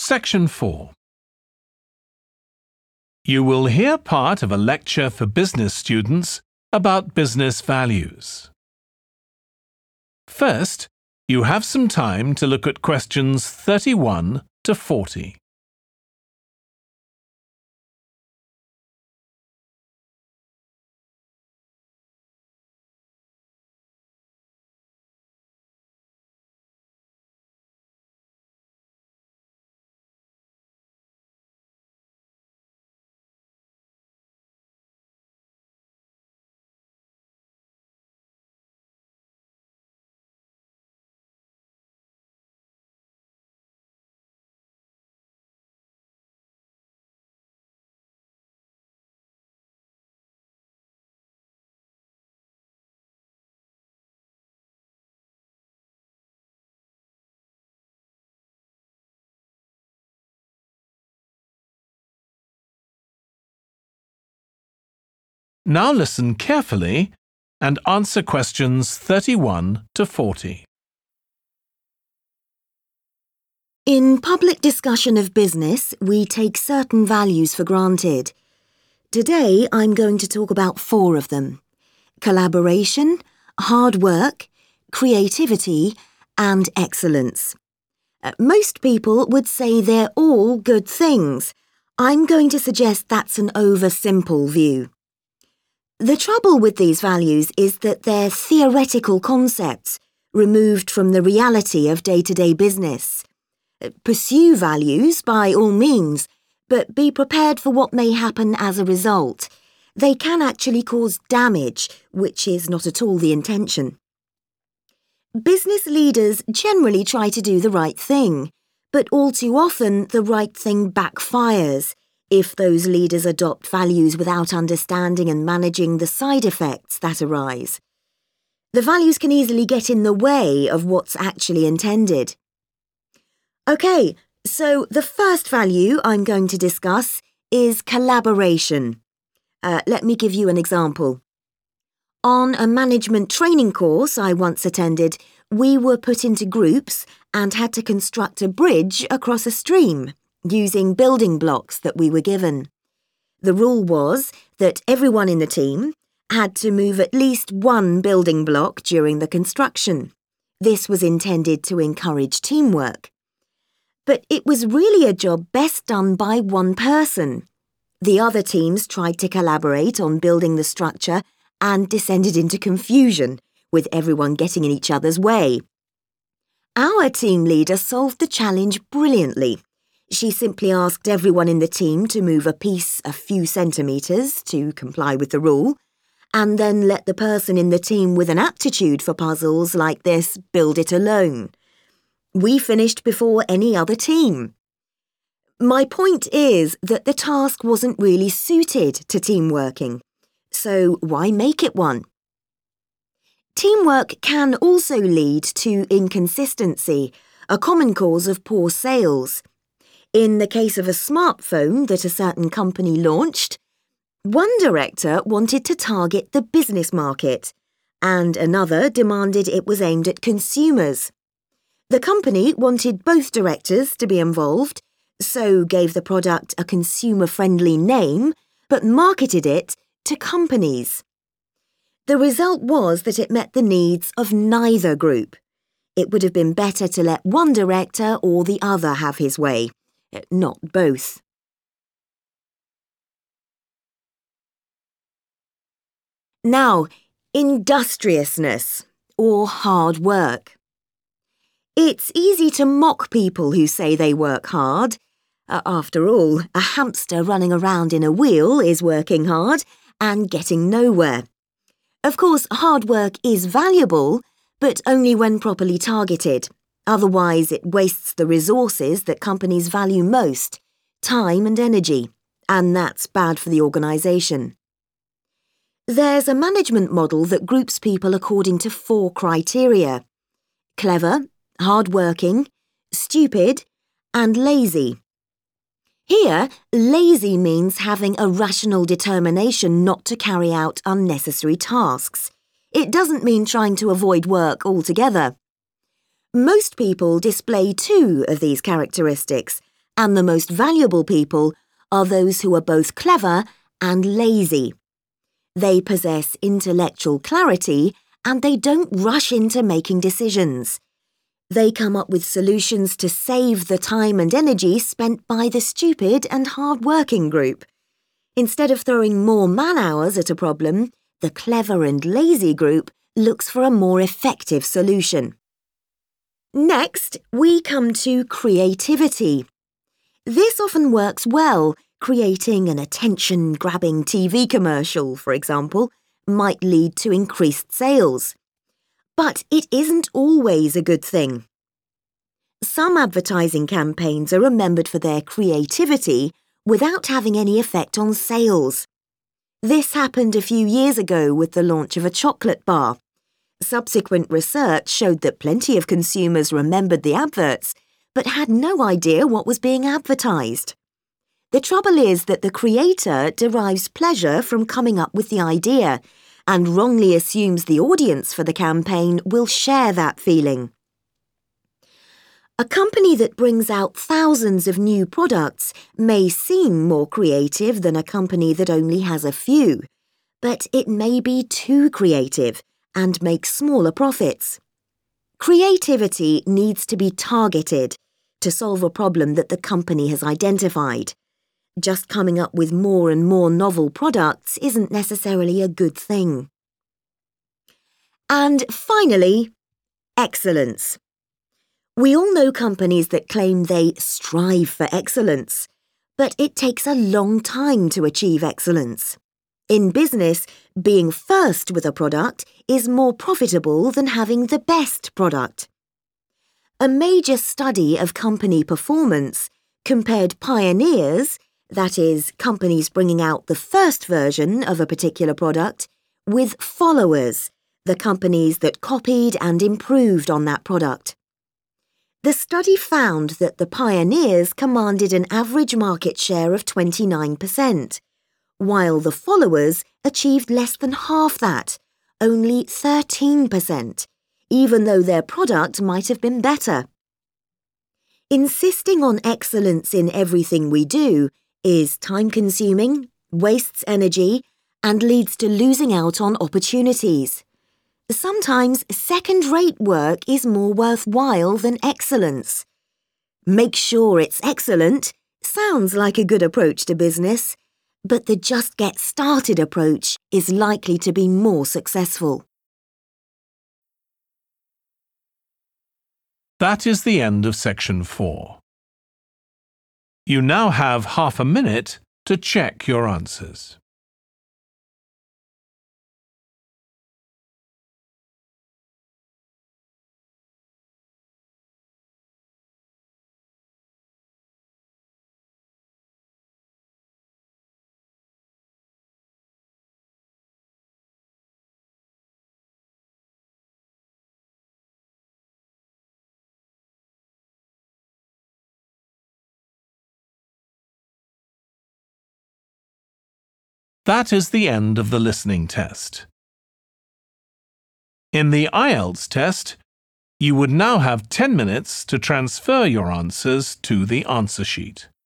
Section 4. You will hear part of a lecture for business students about business values. First, you have some time to look at questions 31 to 40. Now listen carefully and answer questions 31 to 40. In public discussion of business, we take certain values for granted. Today, I'm going to talk about 4 of them: collaboration, hard work, creativity, and excellence. Most people would say they're all good things. I'm going to suggest that's an oversimple view. The trouble with these values is that they're theoretical concepts, removed from the reality of day-to-day business. Pursue values by all means, but be prepared for what may happen as a result. They can actually cause damage, which is not at all the intention. Business leaders generally try to do the right thing, but all too often the right thing backfires if those leaders adopt values without understanding and managing the side effects that arise. The values can easily get in the way of what's actually intended. Okay, so the first value I'm going to discuss is collaboration. Let me give you an example. On a management training course I once attended, we were put into groups and had to construct a bridge across a stream using building blocks that we were given. The rule was that everyone in the team had to move at least one building block during the construction. This was intended to encourage teamwork. But it was really a job best done by one person. The other teams tried to collaborate on building the structure and descended into confusion, with everyone getting in each other's way. Our team leader solved the challenge brilliantly. She simply asked everyone in the team to move a piece a few centimetres to comply with the rule, and then let the person in the team with an aptitude for puzzles like this build it alone. We finished before any other team. My point is that the task wasn't really suited to team working, so why make it one? Teamwork can also lead to inconsistency, a common cause of poor sales. In the case of a smartphone that a certain company launched, one director wanted to target the business market, and another demanded it was aimed at consumers. The company wanted both directors to be involved, so gave the product a consumer-friendly name, but marketed it to companies. The result was that it met the needs of neither group. It would have been better to let one director or the other have his way, not both. Now, industriousness, or hard work. It's easy to mock people who say they work hard. After all, a hamster running around in a wheel is working hard and getting nowhere. Of course, hard work is valuable, but only when properly targeted. Otherwise, it wastes the resources that companies value most, time and energy, and that's bad for the organisation. There's a management model that groups people according to 4 criteria: clever, hard-working, stupid, and lazy. Here, lazy means having a rational determination not to carry out unnecessary tasks. It doesn't mean trying to avoid work altogether. Most people display 2 of these characteristics, And the most valuable people are those who are both clever and lazy. They possess intellectual clarity and they don't rush into making decisions. They come up with solutions to save the time and energy spent by the stupid and hard-working group. Instead of throwing more man-hours at a problem, the clever and lazy group looks for a more effective solution. Next, we come to creativity. This often works well. Creating an attention-grabbing TV commercial, for example, might lead to increased sales. But it isn't always a good thing. Some advertising campaigns are remembered for their creativity without having any effect on sales. This happened a few years ago with the launch of a chocolate bar. Subsequent research showed that plenty of consumers remembered the adverts, but had no idea what was being advertised. The trouble is that the creator derives pleasure from coming up with the idea and wrongly assumes the audience for the campaign will share that feeling. A company that brings out thousands of new products may seem more creative than a company that only has a few, but it may be too creative and make smaller profits. Creativity needs to be targeted to solve a problem that the company has identified. Just coming up with more and more novel products isn't necessarily a good thing. And finally, excellence. We all know companies that claim they strive for excellence, but it takes a long time to achieve excellence. In business, being first with a product is more profitable than having the best product. A major study of company performance compared pioneers, that is, companies bringing out the first version of a particular product, with followers, the companies that copied and improved on that product. The study found that the pioneers commanded an average market share of 29%, while the followers achieved less than half that, only 13%, even though their product might have been better. Insisting on excellence in everything we do is time-consuming, wastes energy, and leads to losing out on opportunities. Sometimes second-rate work is more worthwhile than excellence. Make sure it's excellent sounds like a good approach to business, but the just get started approach is likely to be more successful. That is the end of section 4. You now have half a minute to check your answers. That is the end of the listening test. In the IELTS test, you would now have 10 minutes to transfer your answers to the answer sheet.